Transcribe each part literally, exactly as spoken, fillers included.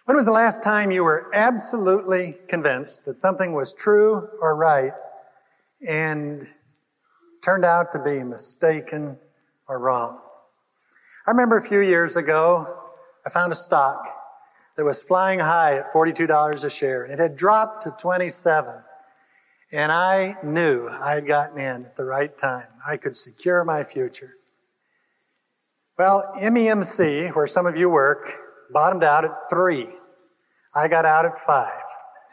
When was the last time you were absolutely convinced that something was true or right and turned out to be mistaken or wrong? I remember a few years ago, I found a stock that was flying high at forty-two dollars a share. It had dropped to twenty-seven. And I knew I had gotten in at the right time. I could secure my future. Well, M E M C, where some of you work, bottomed out at three. I got out at five.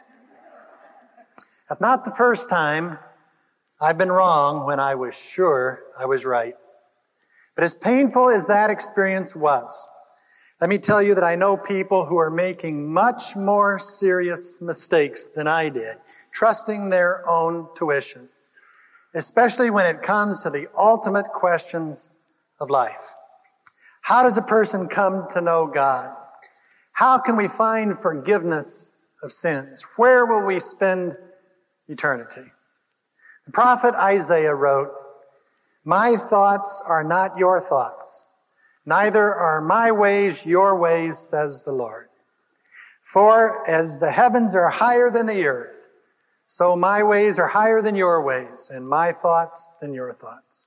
That's not the first time I've been wrong when I was sure I was right. But as painful as that experience was, let me tell you that I know people who are making much more serious mistakes than I did, trusting their own tuition, especially when it comes to the ultimate questions of life. How does a person come to know God? How can we find forgiveness of sins? Where will we spend eternity? The prophet Isaiah wrote, "My thoughts are not your thoughts, neither are my ways your ways, says the Lord. For as the heavens are higher than the earth, so my ways are higher than your ways, and my thoughts than your thoughts."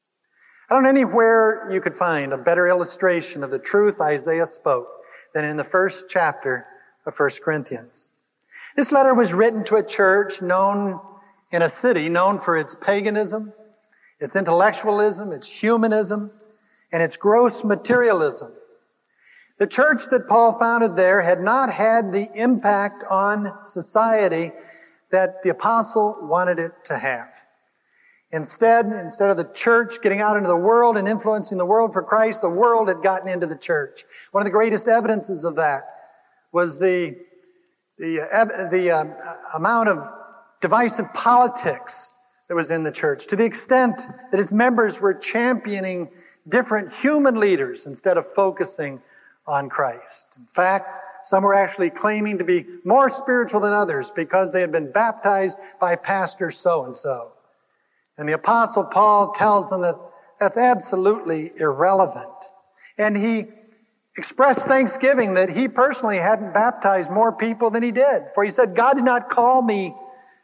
I don't know anywhere you could find a better illustration of the truth Isaiah spoke than in the first chapter of First Corinthians. This letter was written to a church known in a city known for its paganism, its intellectualism, its humanism, and its gross materialism. The church that Paul founded there had not had the impact on society that the apostle wanted it to have. Instead, instead of the church getting out into the world and influencing the world for Christ, the world had gotten into the church. One of the greatest evidences of that was the the, uh, the uh, amount of divisive politics that was in the church, to the extent that its members were championing different human leaders instead of focusing on Christ. In fact, some were actually claiming to be more spiritual than others because they had been baptized by pastor so-and-so. And the Apostle Paul tells them that that's absolutely irrelevant. And he expressed thanksgiving that he personally hadn't baptized more people than he did. For he said, "God did not call me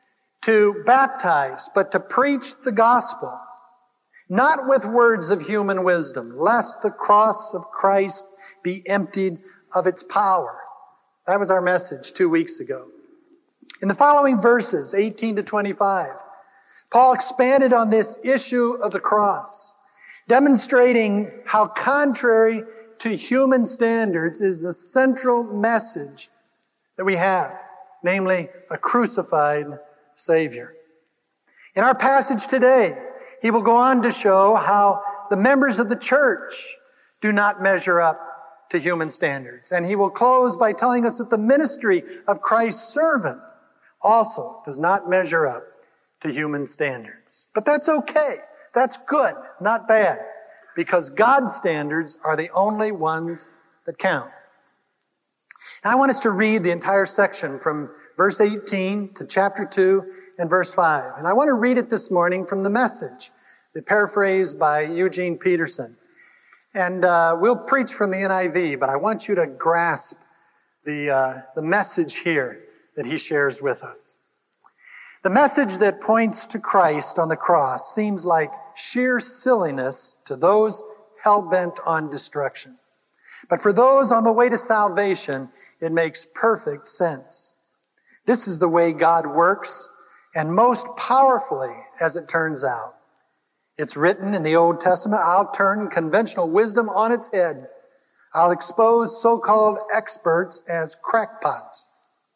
to baptize, but to preach the gospel, not with words of human wisdom, lest the cross of Christ be emptied of its power." That was our message two weeks ago. In the following verses, eighteen to twenty-five, Paul expanded on this issue of the cross, demonstrating how contrary to human standards is the central message that we have, namely a crucified Savior. In our passage today, he will go on to show how the members of the church do not measure up to human standards. And he will close by telling us that the ministry of Christ's servant also does not measure up to human standards. But that's okay. That's good, not bad, because God's standards are the only ones that count. Now, I want us to read the entire section from verse eighteen to chapter two and verse five. And I want to read it this morning from the Message, the paraphrase by Eugene Peterson. And uh, we'll preach from the N I V, but I want you to grasp the uh, the message here that he shares with us. The message that points to Christ on the cross seems like sheer silliness to those hell-bent on destruction. But for those on the way to salvation, it makes perfect sense. This is the way God works, and most powerfully, as it turns out. It's written in the Old Testament, "I'll turn conventional wisdom on its head. I'll expose so-called experts as crackpots."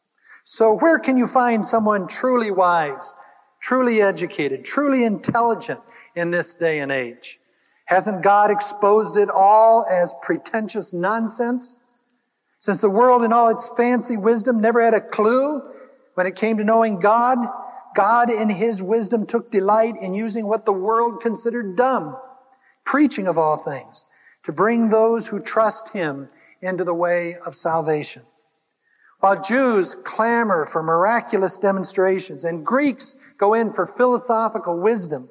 So where can you find someone truly wise, truly educated, truly intelligent in this day and age? Hasn't God exposed it all as pretentious nonsense? Since the world in all its fancy wisdom never had a clue when it came to knowing God, God in his wisdom took delight in using what the world considered dumb, preaching of all things, to bring those who trust him into the way of salvation. While Jews clamor for miraculous demonstrations and Greeks go in for philosophical wisdom,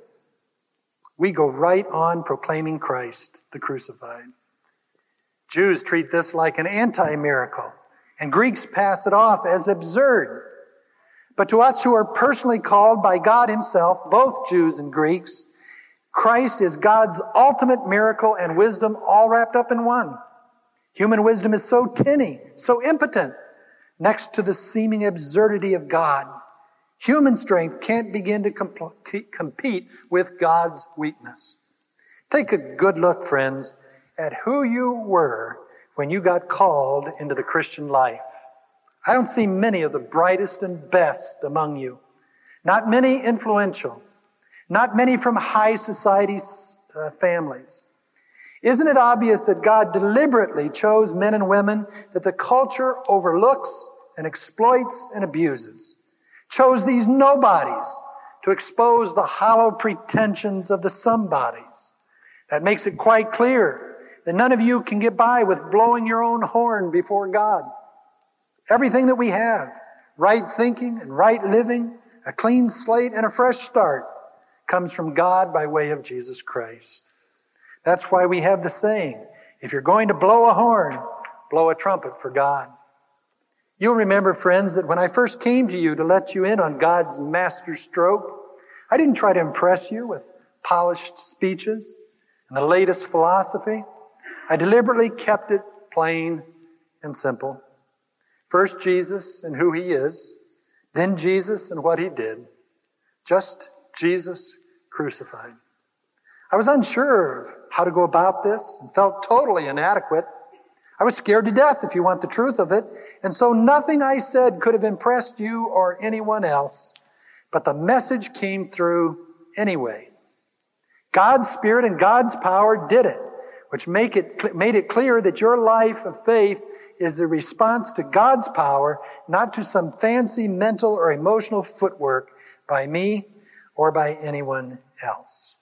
we go right on proclaiming Christ, the crucified. Jews treat this like an anti-miracle and Greeks pass it off as absurd. But to us who are personally called by God himself, both Jews and Greeks, Christ is God's ultimate miracle and wisdom all wrapped up in one. Human wisdom is so tinny, so impotent, next to the seeming absurdity of God. Human strength can't begin to comp- compete with God's weakness. Take a good look, friends, at who you were when you got called into the Christian life. I don't see many of the brightest and best among you. Not many influential. Not many from high society uh, families. Isn't it obvious that God deliberately chose men and women that the culture overlooks and exploits and abuses? Chose these nobodies to expose the hollow pretensions of the somebodies. That makes it quite clear that none of you can get by with blowing your own horn before God. Everything that we have, right thinking and right living, a clean slate and a fresh start, comes from God by way of Jesus Christ. That's why we have the saying, if you're going to blow a horn, blow a trumpet for God. You'll remember, friends, that when I first came to you to let you in on God's master stroke, I didn't try to impress you with polished speeches and the latest philosophy. I deliberately kept it plain and simple. First Jesus and who he is, then Jesus and what he did. Just Jesus crucified. I was unsure of how to go about this and felt totally inadequate. I was scared to death, if you want the truth of it. And so nothing I said could have impressed you or anyone else. But the message came through anyway. God's Spirit and God's power did it, which make it, made it clear that your life of faith is a response to God's power, not to some fancy mental or emotional footwork by me or by anyone else.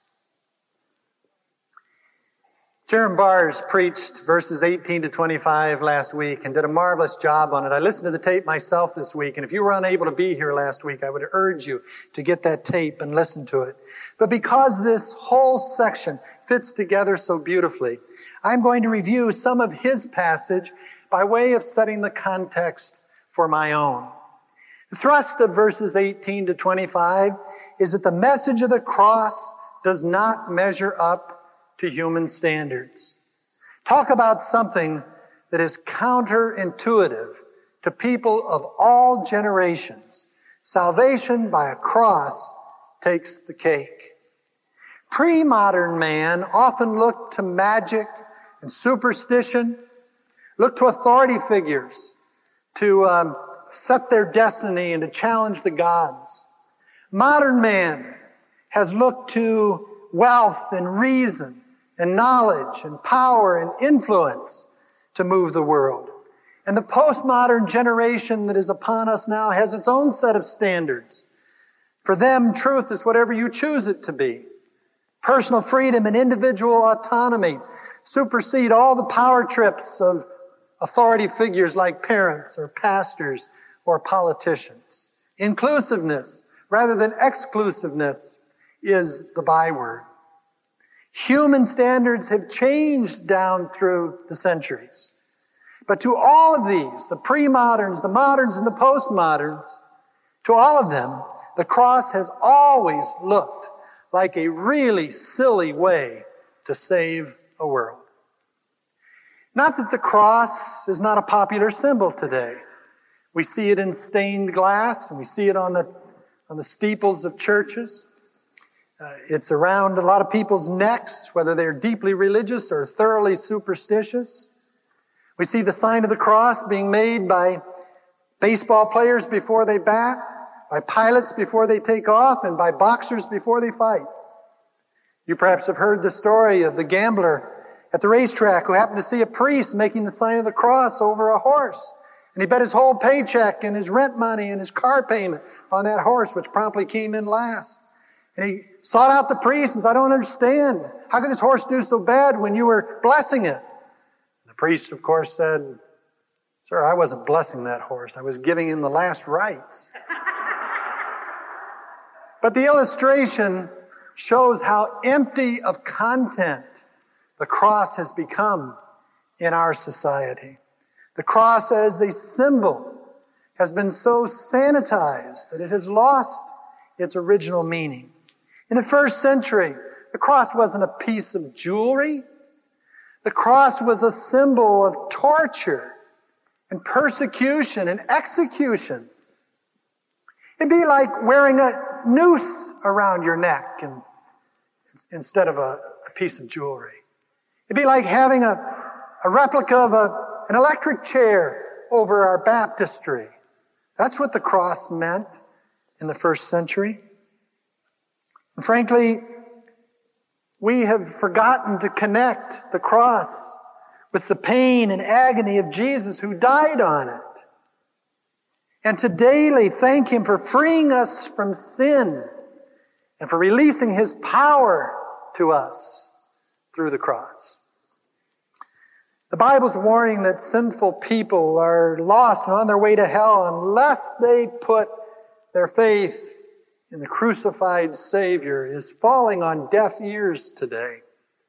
Sharon Bars preached verses eighteen to twenty-five last week and did a marvelous job on it. I listened to the tape myself this week, and if you were unable to be here last week, I would urge you to get that tape and listen to it. But because this whole section fits together so beautifully, I'm going to review some of his passage by way of setting the context for my own. The thrust of verses eighteen to twenty-five is that the message of the cross does not measure up to human standards. Talk about something that is counterintuitive to people of all generations. Salvation by a cross takes the cake. Pre-modern man often looked to magic and superstition, looked to authority figures to um, set their destiny and to challenge the gods. Modern man has looked to wealth and reason and knowledge and power and influence to move the world. And the postmodern generation that is upon us now has its own set of standards. For them, truth is whatever you choose it to be. Personal freedom and individual autonomy supersede all the power trips of authority figures like parents or pastors or politicians. Inclusiveness rather than exclusiveness is the byword. Human standards have changed down through the centuries. But to all of these, the pre-moderns, the moderns, and the postmoderns, to all of them, the cross has always looked like a really silly way to save a world. Not that the cross is not a popular symbol today. We see it in stained glass, and we see it on the, on the steeples of churches. Uh, it's around a lot of people's necks, whether they're deeply religious or thoroughly superstitious. We see the sign of the cross being made by baseball players before they bat, by pilots before they take off, and by boxers before they fight. You perhaps have heard the story of the gambler at the racetrack who happened to see a priest making the sign of the cross over a horse. And he bet his whole paycheck and his rent money and his car payment on that horse, which promptly came in last. And he sought out the priest and said, I don't understand. How could this horse do so bad when you were blessing it? The priest, of course, said, Sir, I wasn't blessing that horse. I was giving him the last rites. But the illustration shows how empty of content the cross has become in our society. The cross as a symbol has been so sanitized that it has lost its original meaning. In the first century, the cross wasn't a piece of jewelry. The cross was a symbol of torture and persecution and execution. It'd be like wearing a noose around your neck and, instead of a, a piece of jewelry. It'd be like having a, a replica of a, an electric chair over our baptistry. That's what the cross meant in the first century. And frankly, we have forgotten to connect the cross with the pain and agony of Jesus who died on it. And to daily thank Him for freeing us from sin and for releasing His power to us through the cross. The Bible's warning that sinful people are lost and on their way to hell unless they put their faith in the crucified Savior is falling on deaf ears today.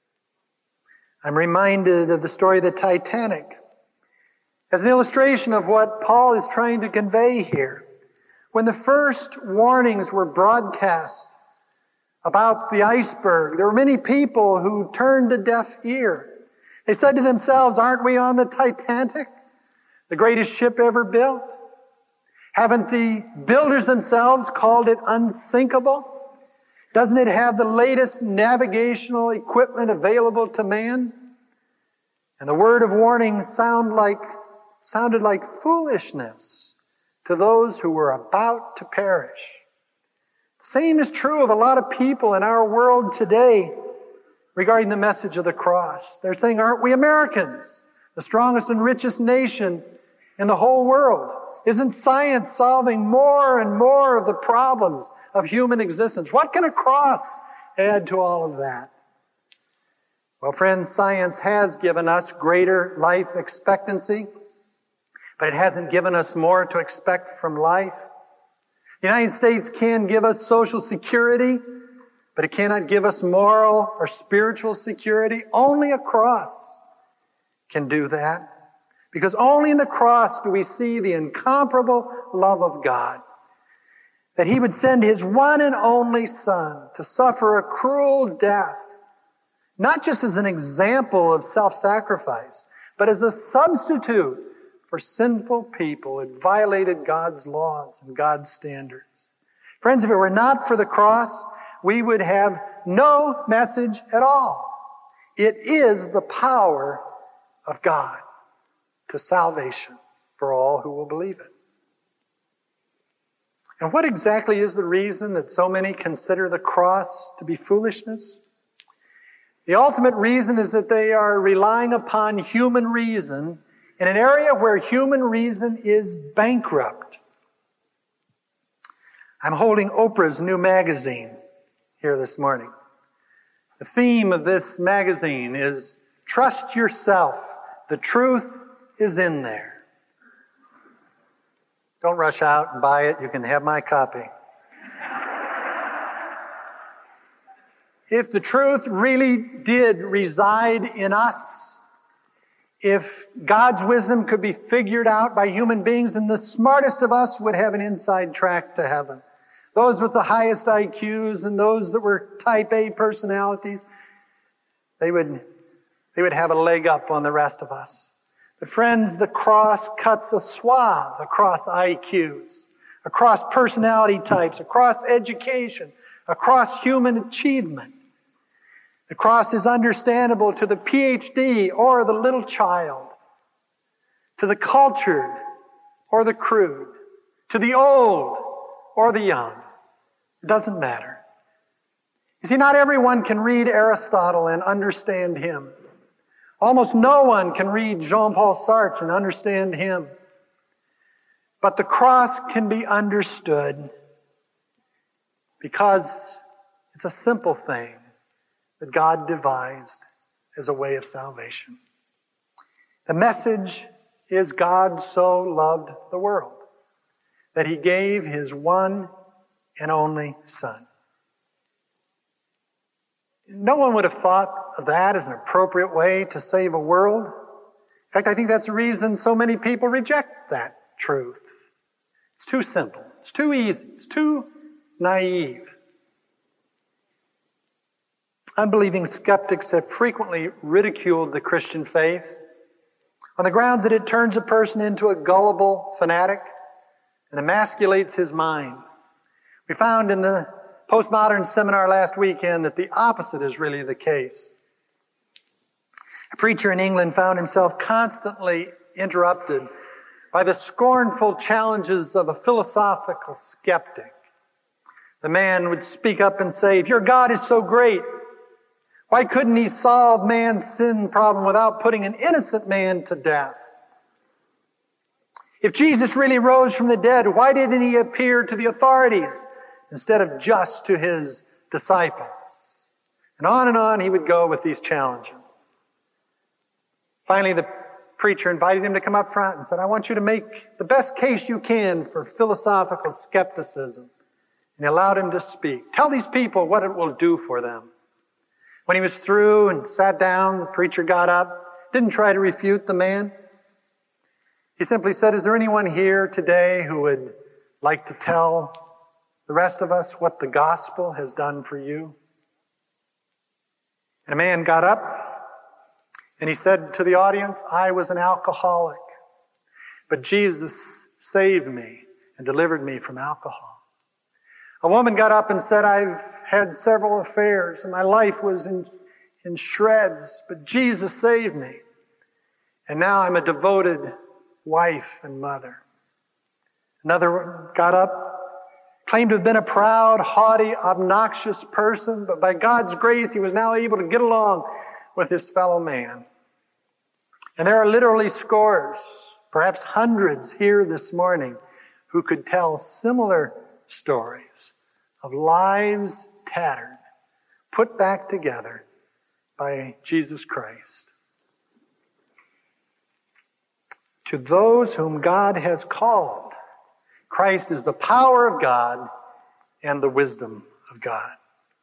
I'm reminded of the story of the Titanic as an illustration of what Paul is trying to convey here. When the first warnings were broadcast about the iceberg, there were many people who turned a deaf ear. They said to themselves, aren't we on the Titanic, the greatest ship ever built? Haven't the builders themselves called it unsinkable? Doesn't it have the latest navigational equipment available to man? And the word of warning sound like, sounded like foolishness to those who were about to perish. The same is true of a lot of people in our world today regarding the message of the cross. They're saying, aren't we Americans, the strongest and richest nation in the whole world? Isn't science solving more and more of the problems of human existence? What can a cross add to all of that? Well, friends, science has given us greater life expectancy, but it hasn't given us more to expect from life. The United States can give us social security, but it cannot give us moral or spiritual security. Only a cross can do that. Because only in the cross do we see the incomparable love of God. That He would send His one and only Son to suffer a cruel death, not just as an example of self-sacrifice, but as a substitute for sinful people who had violated God's laws and God's standards. Friends, if it were not for the cross, we would have no message at all. It is the power of God to salvation for all who will believe it. And what exactly is the reason that so many consider the cross to be foolishness? The ultimate reason is that they are relying upon human reason in an area where human reason is bankrupt. I'm holding Oprah's new magazine here this morning. The theme of this magazine is Trust Yourself. The truth is in there. Don't rush out and buy it. You can have my copy. If the truth really did reside in us, if God's wisdom could be figured out by human beings, then the smartest of us would have an inside track to heaven. Those with the highest I Qs and those that were type A personalities, they would, they would have a leg up on the rest of us. But friends, the cross cuts a swath across I Qs, across personality types, across education, across human achievement. The cross is understandable to the P H D or the little child, to the cultured or the crude, to the old or the young. It doesn't matter. You see, not everyone can read Aristotle and understand him. Almost no one can read Jean-Paul Sartre and understand him. But the cross can be understood because it's a simple thing that God devised as a way of salvation. The message is God so loved the world that He gave His one and only Son. No one would have thought of that as an appropriate way to save a world. In fact, I think that's the reason so many people reject that truth. It's too simple. It's too easy. It's too naive. Unbelieving skeptics have frequently ridiculed the Christian faith on the grounds that it turns a person into a gullible fanatic and emasculates his mind. We found in the postmodern seminar last weekend that the opposite is really the case. A preacher in England found himself constantly interrupted by the scornful challenges of a philosophical skeptic. The man would speak up and say, "If your God is so great, why couldn't he solve man's sin problem without putting an innocent man to death? If Jesus really rose from the dead, why didn't he appear to the authorities instead of just to his disciples?" And on and on he would go with these challenges. Finally, the preacher invited him to come up front and said, "I want you to make the best case you can for philosophical skepticism." And he allowed him to speak. "Tell these people what it will do for them." When he was through and sat down, the preacher got up, didn't try to refute the man. He simply said, "Is there anyone here today who would like to tell the rest of us what the gospel has done for you?" And a man got up and he said to the audience, "I was an alcoholic, but Jesus saved me and delivered me from alcohol." A woman got up and said, "I've had several affairs and my life was in, in shreds, but Jesus saved me. And now I'm a devoted wife and mother." Another got up, claimed to have been a proud, haughty, obnoxious person, but by God's grace, he was now able to get along with his fellow man. And there are literally scores, perhaps hundreds here this morning who could tell similar stories of lives tattered, put back together by Jesus Christ. To those whom God has called, Christ is the power of God and the wisdom of God.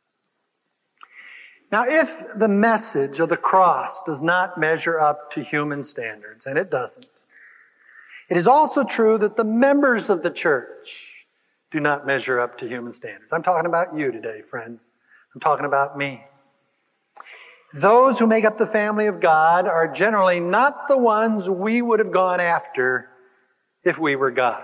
Now, if the message of the cross does not measure up to human standards, and it doesn't, it is also true that the members of the church do not measure up to human standards. I'm talking about you today, friends. I'm talking about me. Those who make up the family of God are generally not the ones we would have gone after if we were God.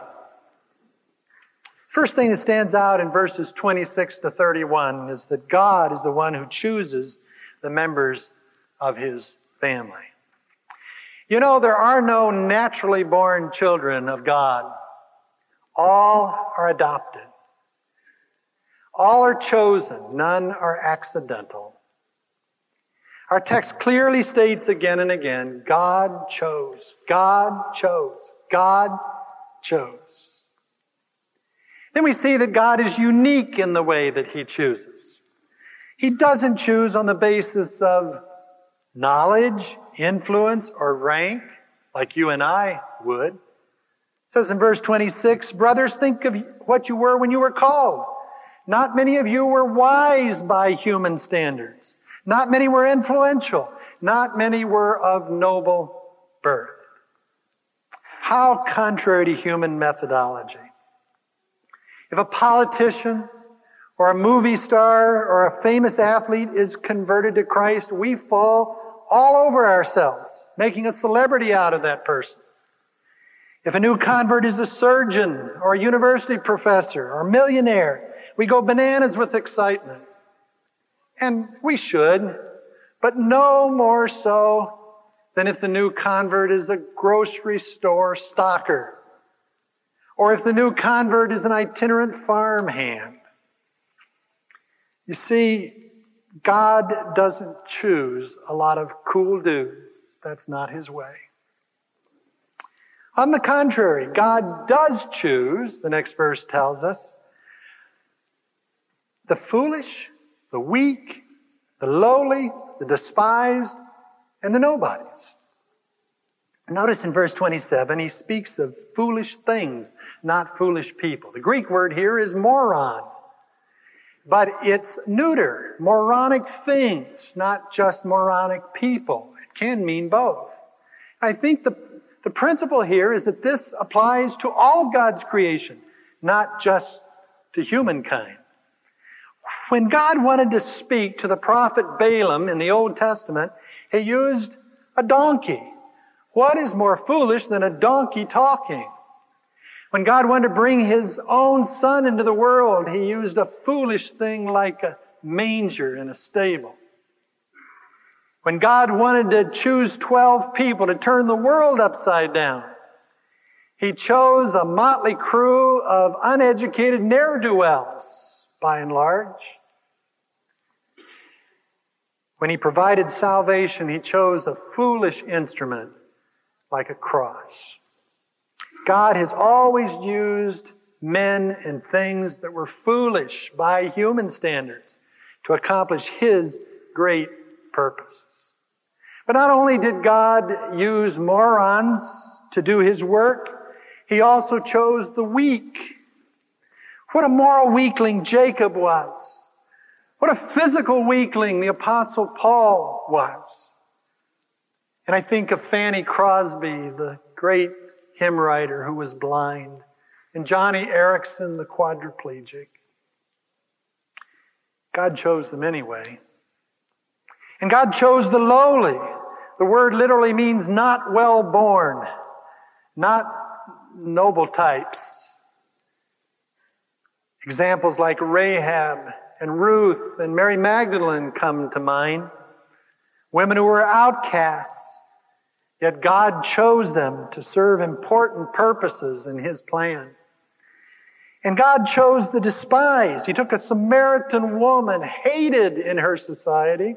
First thing that stands out in verses twenty-six to thirty-one is that God is the one who chooses the members of his family. You know, there are no naturally born children of God. All are adopted. All are chosen. None are accidental. Our text clearly states again and again, God chose, God chose, God chose. Then we see that God is unique in the way that he chooses. He doesn't choose on the basis of knowledge, influence, or rank, like you and I would. It says in verse twenty-six, "Brothers, think of what you were when you were called. Not many of you were wise by human standards. Not many were influential. Not many were of noble birth." How contrary to human methodology. If a politician or a movie star or a famous athlete is converted to Christ, we fall all over ourselves, making a celebrity out of that person. If a new convert is a surgeon or a university professor or a millionaire, we go bananas with excitement. And we should, but no more so than if the new convert is a grocery store stocker, or if the new convert is an itinerant farmhand. You see, God doesn't choose a lot of cool dudes. That's not his way. On the contrary, God does choose, the next verse tells us, the foolish, the weak, the lowly, the despised, and the nobodies. Notice in verse twenty-seven, he speaks of foolish things, not foolish people. The Greek word here is moron, but it's neuter, moronic things, not just moronic people. It can mean both. I think the, the principle here is that this applies to all of God's creation, not just to humankind. When God wanted to speak to the prophet Balaam in the Old Testament, he used a donkey. What is more foolish than a donkey talking? When God wanted to bring his own son into the world, he used a foolish thing like a manger in a stable. When God wanted to choose twelve people to turn the world upside down, he chose a motley crew of uneducated ne'er-do-wells, by and large. When he provided salvation, he chose a foolish instrument like a cross. God has always used men and things that were foolish by human standards to accomplish his great purposes. But not only did God use morons to do his work, he also chose the weak. What a moral weakling Jacob was. What a physical weakling the Apostle Paul was. And I think of Fanny Crosby, the great hymn writer who was blind, and Johnny Erickson, the quadriplegic. God chose them anyway. And God chose the lowly. The word literally means not well born, not noble types. Examples like Rahab and Ruth and Mary Magdalene come to mind. Women who were outcasts, yet God chose them to serve important purposes in his plan. And God chose the despised. He took a Samaritan woman, hated in her society.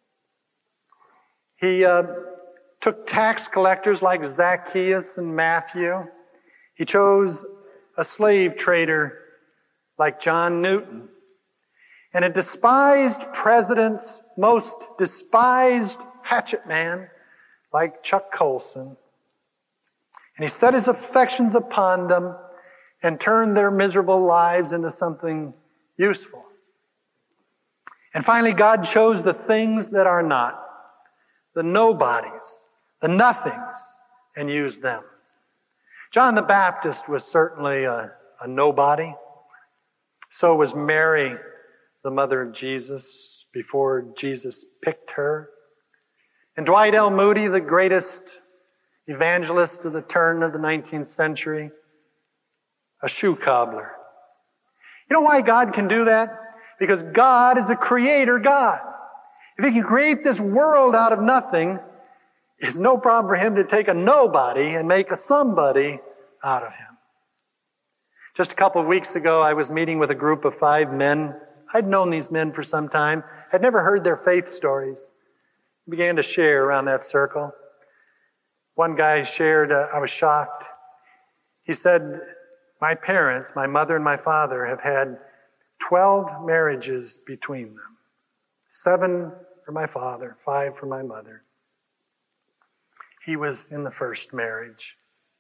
He uh, took tax collectors like Zacchaeus and Matthew. He chose a slave trader like John Newton. And a despised president's most despised hatchet man like Chuck Colson. And he set his affections upon them and turned their miserable lives into something useful. And finally, God chose the things that are not, the nobodies, the nothings, and used them. John the Baptist was certainly a, a nobody. So was Mary, the mother of Jesus, before Jesus picked her. And Dwight L. Moody, the greatest evangelist of the turn of the nineteenth century, a shoe cobbler. You know why God can do that? Because God is a creator God. If he can create this world out of nothing, it's no problem for him to take a nobody and make a somebody out of him. Just a couple of weeks ago, I was meeting with a group of five men. I'd known these men for some time. I'd never heard their faith stories. I began to share around that circle. One guy shared, uh, I was shocked. He said, my parents, my mother and my father, have had twelve marriages between them. Seven for my father, five for my mother. He was in the first marriage.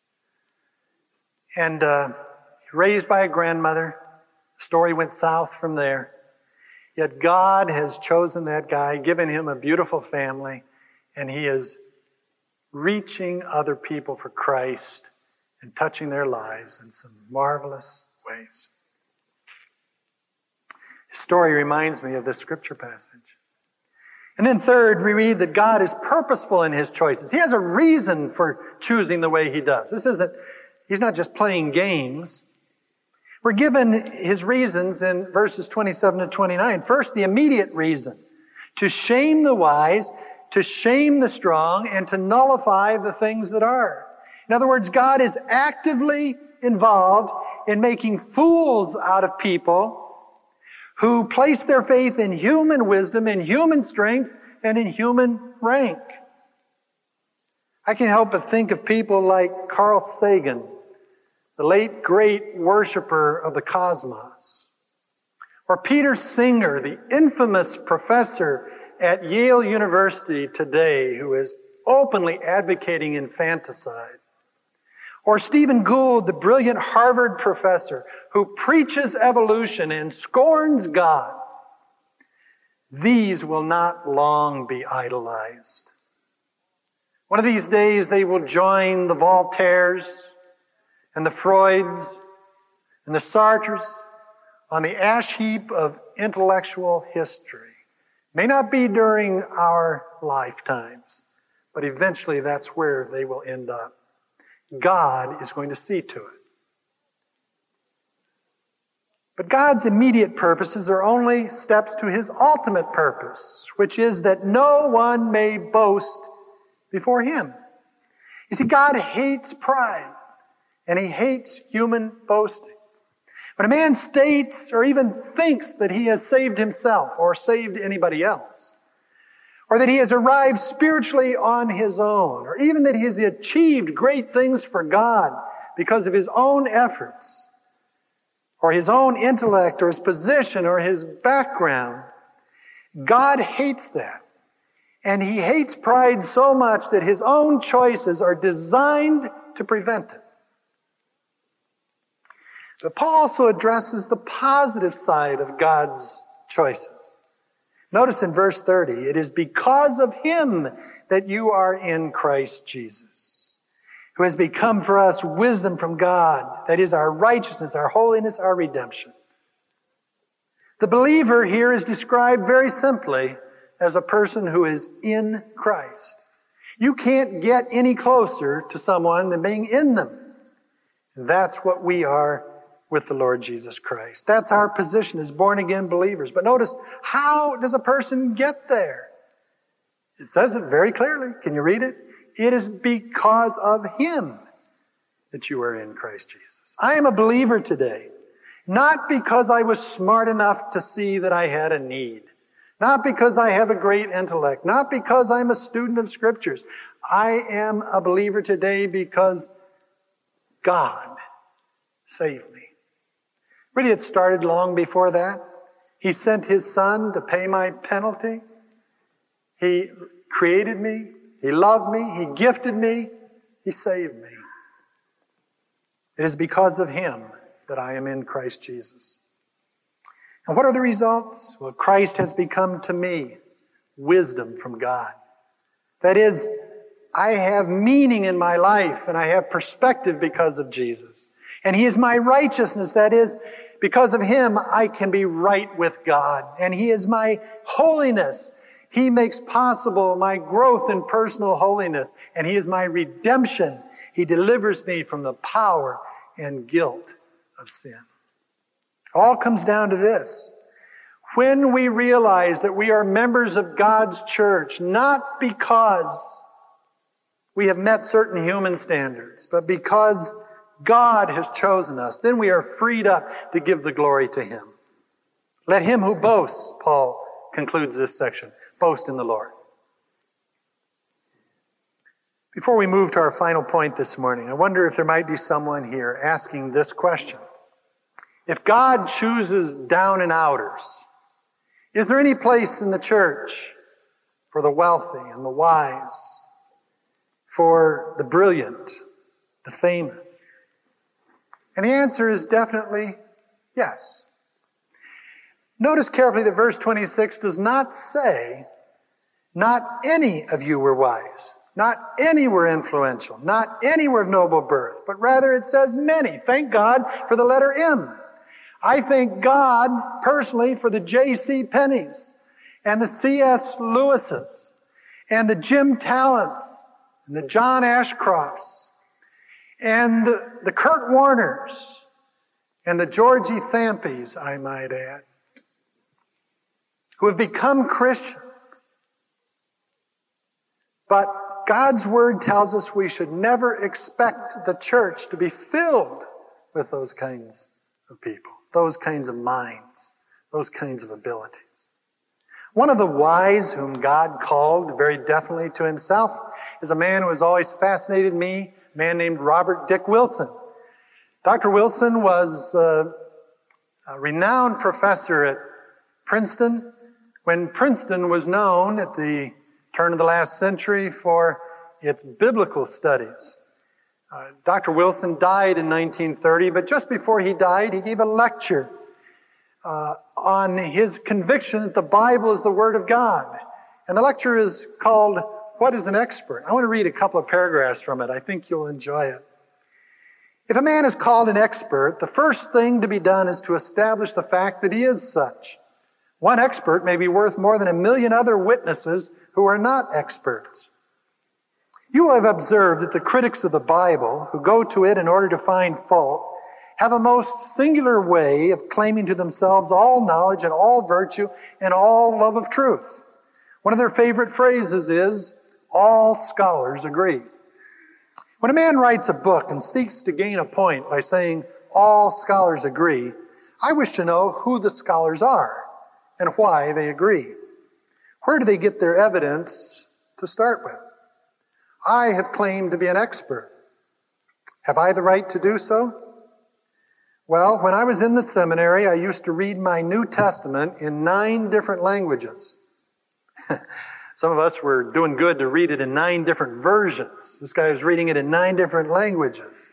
And uh, raised by a grandmother. The story went south from there. Yet God has chosen that guy, given him a beautiful family, and he is reaching other people for Christ and touching their lives in some marvelous ways. His story reminds me of this scripture passage. And then third, we read that God is purposeful in his choices. He has a reason for choosing the way he does. This isn't, he's not just playing games. We're given his reasons in verses twenty-seven to twenty-nine. First, the immediate reason. To shame the wise, to shame the strong, and to nullify the things that are. In other words, God is actively involved in making fools out of people who place their faith in human wisdom, in human strength, and in human rank. I can't help but think of people like Carl Sagan, the late great worshiper of the cosmos. Or Peter Singer, the infamous professor at Yale University today who is openly advocating infanticide. Or Stephen Gould, the brilliant Harvard professor who preaches evolution and scorns God. These will not long be idolized. One of these days they will join the Voltaires and the Freuds and the Sartres on the ash heap of intellectual history. May not be during our lifetimes, but eventually that's where they will end up. God is going to see to it. But God's immediate purposes are only steps to his ultimate purpose, which is that no one may boast before him. You see, God hates pride, and he hates human boasting. When a man states or even thinks that he has saved himself or saved anybody else, or that he has arrived spiritually on his own, or even that he has achieved great things for God because of his own efforts, or his own intellect, or his position, or his background, God hates that. And he hates pride so much that his own choices are designed to prevent it. But Paul also addresses the positive side of God's choices. Notice in verse thirty, it is because of him that you are in Christ Jesus, who has become for us wisdom from God, that is our righteousness, our holiness, our redemption. The believer here is described very simply as a person who is in Christ. You can't get any closer to someone than being in them. And that's what we are with the Lord Jesus Christ. That's our position as born-again believers. But notice, how does a person get there? It says it very clearly. Can you read it? It is because of him that you are in Christ Jesus. I am a believer today, not because I was smart enough to see that I had a need. Not because I have a great intellect. Not because I'm a student of scriptures. I am a believer today because God saved me. Really, it started long before that. He sent his son to pay my penalty. He created me. He loved me. He gifted me. He saved me. It is because of him that I am in Christ Jesus. And what are the results? Well, Christ has become to me wisdom from God. That is, I have meaning in my life and I have perspective because of Jesus. And he is my righteousness. That is, because of him, I can be right with God. And he is my holiness. He makes possible my growth in personal holiness. And he is my redemption. He delivers me from the power and guilt of sin. All comes down to this. When we realize that we are members of God's church, not because we have met certain human standards, but because God has chosen us, then we are freed up to give the glory to him. Let him who boasts, Paul concludes this section, boast in the Lord. Before we move to our final point this morning, I wonder if there might be someone here asking this question. If God chooses down and outers, is there any place in the church for the wealthy and the wise, for the brilliant, the famous? And the answer is definitely yes. Notice carefully that verse twenty-six does not say, not any of you were wise, not any were influential, not any were of noble birth, but rather it says many. Thank God for the letter M. I thank God personally for the J C Penneys and the C S Lewises and the Jim Tallents and the John Ashcrofts and the, the Kurt Warners and the Georgie Thampes, I might add, who have become Christians. But God's word tells us we should never expect the church to be filled with those kinds of people. Those kinds of minds, those kinds of abilities. One of the wise whom God called very definitely to himself is a man who has always fascinated me, a man named Robert Dick Wilson. Doctor Wilson was a, a renowned professor at Princeton when Princeton was known at the turn of the last century for its biblical studies. Uh, Doctor Wilson died in nineteen thirty, but just before he died, he gave a lecture uh, on his conviction that the Bible is the Word of God. And the lecture is called what is an expert? I want to read a couple of paragraphs from it. I think you'll enjoy it. If a man is called an expert, the first thing to be done is to establish the fact that he is such. One expert may be worth more than a million other witnesses who are not experts. You will have observed that the critics of the Bible, who go to it in order to find fault, have a most singular way of claiming to themselves all knowledge and all virtue and all love of truth. One of their favorite phrases is, all scholars agree. When a man writes a book and seeks to gain a point by saying, all scholars agree, I wish to know who the scholars are and why they agree. Where do they get their evidence to start with? I have claimed to be an expert. Have I the right to do so? Well, when I was in the seminary, I used to read my New Testament in nine different languages. Some of us were doing good to read it in nine different versions. This guy was reading it in nine different languages.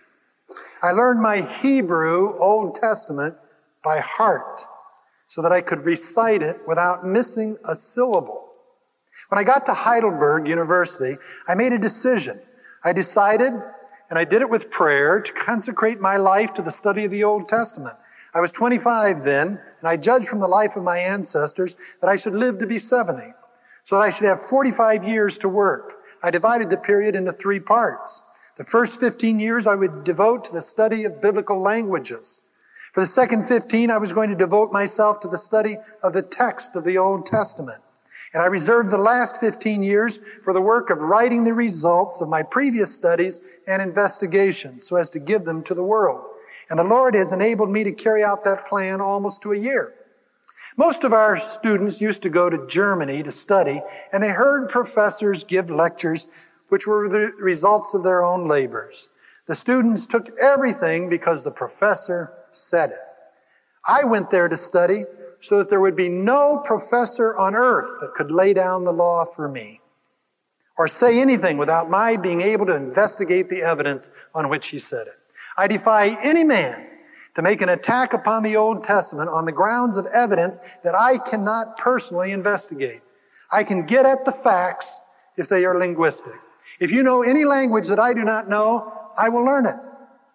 I learned my Hebrew Old Testament by heart so that I could recite it without missing a syllable. When I got to Heidelberg University, I made a decision. I decided, and I did it with prayer, to consecrate my life to the study of the Old Testament. I was twenty-five then, and I judged from the life of my ancestors that I should live to be seventy. So that I should have forty-five years to work. I divided the period into three parts. The first fifteen years I would devote to the study of biblical languages. For the second fifteen, I was going to devote myself to the study of the text of the Old Testament. And I reserved the last fifteen years for the work of writing the results of my previous studies and investigations so as to give them to the world. And the Lord has enabled me to carry out that plan almost to a year. Most of our students used to go to Germany to study, and they heard professors give lectures which were the results of their own labors. The students took everything because the professor said it. I went there to study so that there would be no professor on earth that could lay down the law for me or say anything without my being able to investigate the evidence on which he said it. I defy any man to make an attack upon the Old Testament on the grounds of evidence that I cannot personally investigate. I can get at the facts if they are linguistic. If you know any language that I do not know, I will learn it.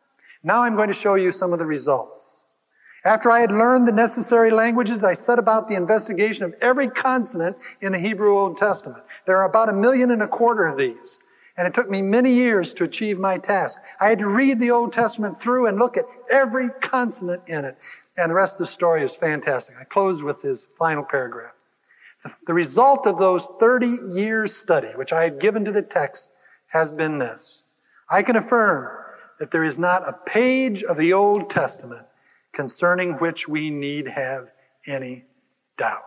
Now I'm going to show you some of the results. After I had learned the necessary languages, I set about the investigation of every consonant in the Hebrew Old Testament. There are about a million and a quarter of these. And it took me many years to achieve my task. I had to read the Old Testament through and look at every consonant in it. And the rest of the story is fantastic. I close with his final paragraph. The, the result of those thirty years study, which I had given to the text, has been this. I can affirm that there is not a page of the Old Testament concerning which we need have any doubt.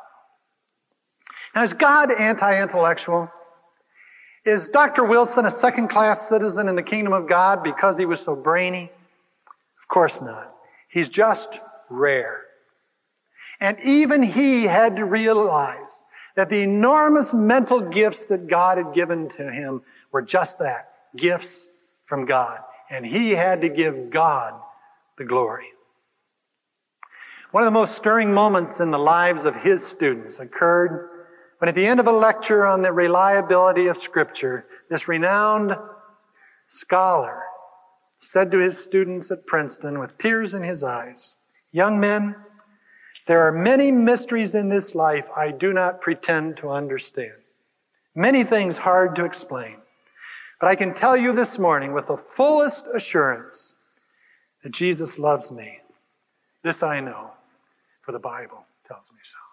Now, is God anti-intellectual? Is Doctor Wilson a second-class citizen in the kingdom of God because he was so brainy? Of course not. He's just rare. And even he had to realize that the enormous mental gifts that God had given to him were just that, gifts from God. And he had to give God the glory. One of the most stirring moments in the lives of his students occurred when at the end of a lecture on the reliability of Scripture, this renowned scholar said to his students at Princeton with tears in his eyes, "Young men, there are many mysteries in this life I do not pretend to understand. Many things hard to explain. But I can tell you this morning with the fullest assurance that Jesus loves me. This I know, for the Bible tells me so."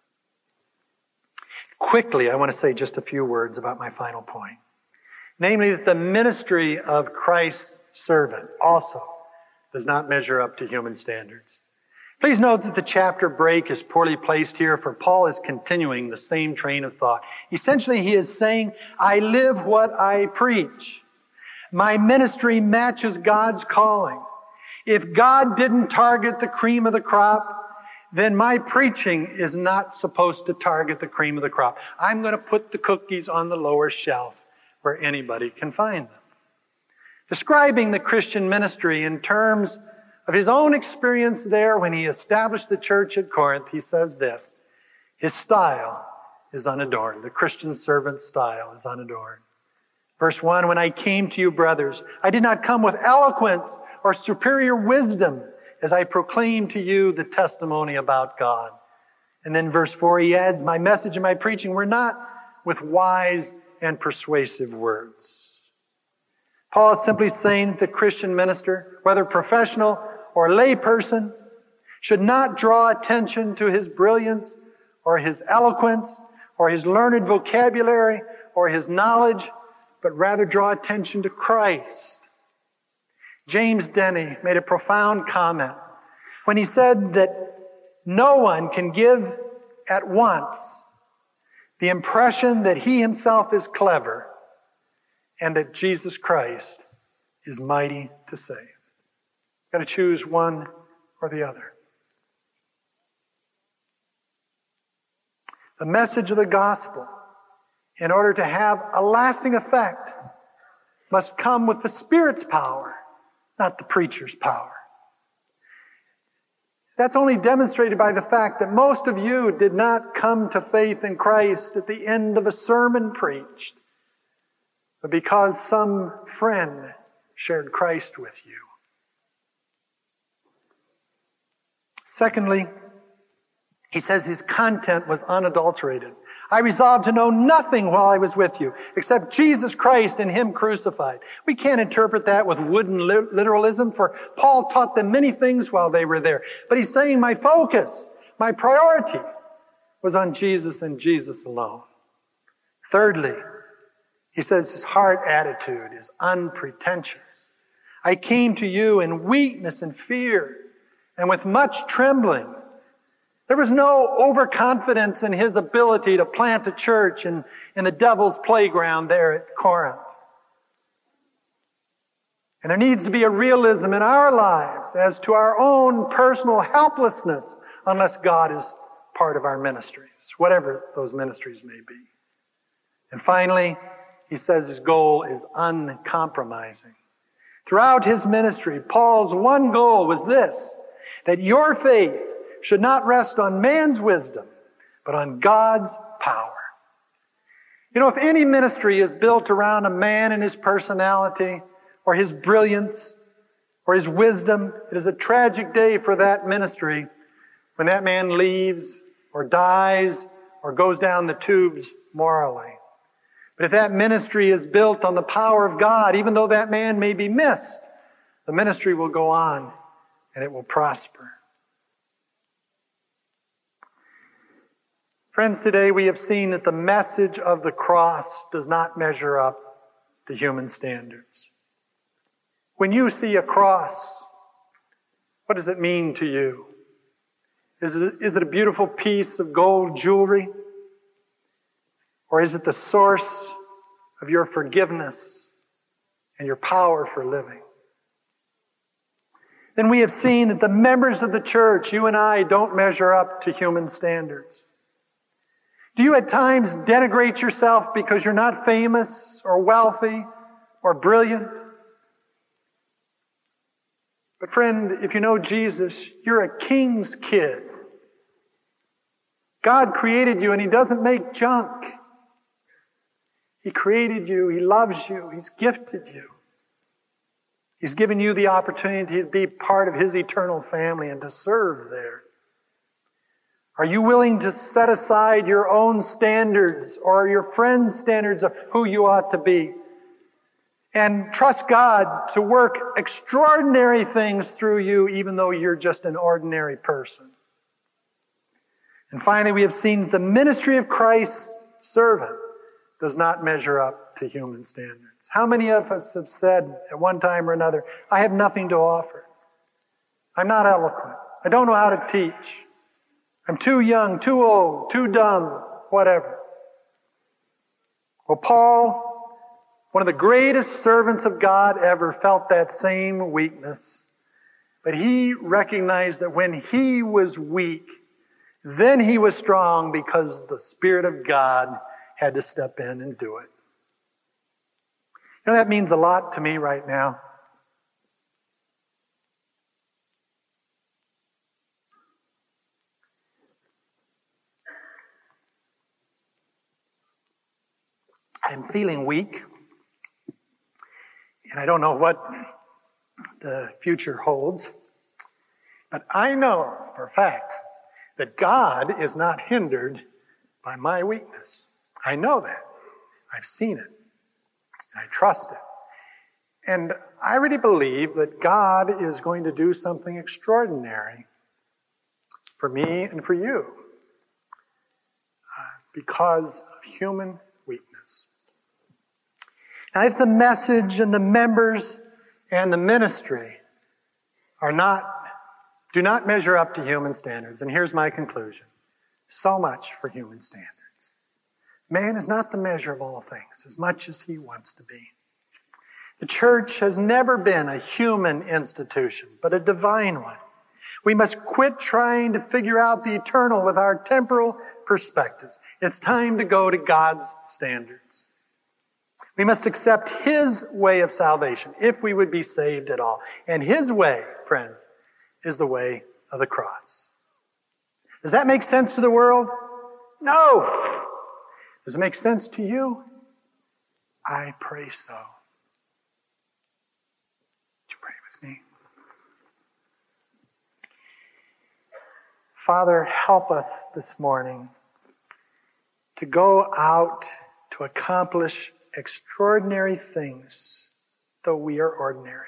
Quickly, I want to say just a few words about my final point. Namely, that the ministry of Christ's servant also does not measure up to human standards. Please note that the chapter break is poorly placed here, for Paul is continuing the same train of thought. Essentially, he is saying, I live what I preach. My ministry matches God's calling. If God didn't target the cream of the crop, then my preaching is not supposed to target the cream of the crop. I'm going to put the cookies on the lower shelf where anybody can find them. Describing the Christian ministry in terms of his own experience there when he established the church at Corinth, he says this, his style is unadorned. The Christian servant's style is unadorned. Verse one, when I came to you, brothers, I did not come with eloquence or superior wisdom as I proclaimed to you the testimony about God. And then verse four, he adds, my message and my preaching were not with wise and persuasive words. Paul is simply saying that the Christian minister, whether professional or lay person, should not draw attention to his brilliance or his eloquence or his learned vocabulary or his knowledge, but rather draw attention to Christ. James Denney made a profound comment when he said that no one can give at once the impression that he himself is clever and that Jesus Christ is mighty to save. You've got to choose one or the other. The message of the gospel, in order to have a lasting effect, must come with the Spirit's power, not the preacher's power. That's only demonstrated by the fact that most of you did not come to faith in Christ at the end of a sermon preached, but because some friend shared Christ with you. Secondly, he says his content was unadulterated. I resolved to know nothing while I was with you, except Jesus Christ and Him crucified. We can't interpret that with wooden literalism, for Paul taught them many things while they were there. But he's saying my focus, my priority, was on Jesus and Jesus alone. Thirdly, he says his heart attitude is unpretentious. I came to you in weakness and fear, and with much trembling. There was no overconfidence in his ability to plant a church in, in the devil's playground there at Corinth. And there needs to be a realism in our lives as to our own personal helplessness unless God is part of our ministries, whatever those ministries may be. And finally, he says his goal is uncompromising. Throughout his ministry, Paul's one goal was this, that your faith should not rest on man's wisdom, but on God's power. You know, if any ministry is built around a man and his personality, or his brilliance, or his wisdom, it is a tragic day for that ministry when that man leaves, or dies, or goes down the tubes morally. But if that ministry is built on the power of God, even though that man may be missed, the ministry will go on and it will prosper. Friends, today we have seen that the message of the cross does not measure up to human standards. When you see a cross, what does it mean to you? Is it, is it a beautiful piece of gold jewelry? Or is it the source of your forgiveness and your power for living? Then we have seen that the members of the church, you and I, don't measure up to human standards. Do you at times denigrate yourself because you're not famous or wealthy or brilliant? But friend, if you know Jesus, you're a king's kid. God created you and He doesn't make junk. He created you. He loves you. He's gifted you. He's given you the opportunity to be part of His eternal family and to serve there. Are you willing to set aside your own standards or your friends' standards of who you ought to be and trust God to work extraordinary things through you even though you're just an ordinary person? And finally, we have seen that the ministry of Christ's servant does not measure up to human standards. How many of us have said at one time or another, I have nothing to offer. I'm not eloquent. I don't know how to teach. I'm too young, too old, too dumb, whatever. Well, Paul, one of the greatest servants of God ever, felt that same weakness. But he recognized that when he was weak, then he was strong because the Spirit of God had to step in and do it. You know, that means a lot to me right now. I'm feeling weak. And I don't know what the future holds, but I know for a fact that God is not hindered by my weakness. I know that. I've seen it. I trust it. And I really believe that God is going to do something extraordinary for me and for you uh, because of human weakness. Now, if the message and the members and the ministry are not, do not measure up to human standards, and here's my conclusion: so much for human standards. Man is not the measure of all things, as much as he wants to be. The church has never been a human institution, but a divine one. We must quit trying to figure out the eternal with our temporal perspectives. It's time to go to God's standards. We must accept His way of salvation if we would be saved at all. And His way, friends, is the way of the cross. Does that make sense to the world? No. Does it make sense to you? I pray so. Would you pray with me? Father, help us this morning to go out to accomplish extraordinary things, though we are ordinary.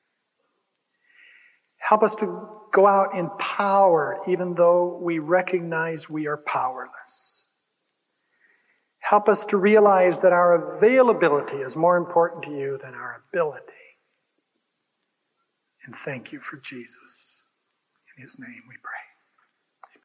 Help us to go out in power, even though we recognize we are powerless. Help us to realize that our availability is more important to you than our ability. And thank you for Jesus. In His name we pray.